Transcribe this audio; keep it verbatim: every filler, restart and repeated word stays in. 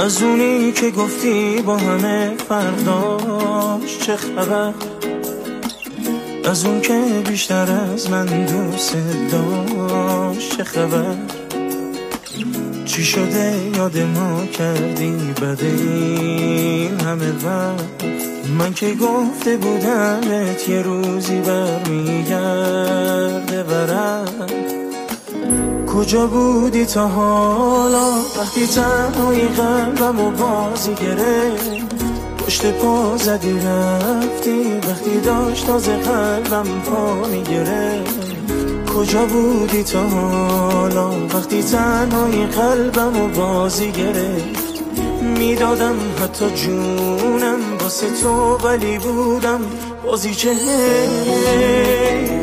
از اونی که گفتی با همه فرداش چه خبر، از اون که بیشتر از من دوست داشت چه خبر. چی شده یاد ما کردی بعد این همه وقت؟ من که گفته بودمت یه روزی برمیگرده برم. کجا بودی تا حالا وقتی تنهایی قلبم و بازی گرفت؟ پشت پا زدی رفتی وقتی داشت تازه قلبم پا میگرفت. کجا بودی تا حالا وقتی تنهایی قلبم و بازی گرفت؟ میدادم حتی جونم واسه تو ولی بودم بازی چه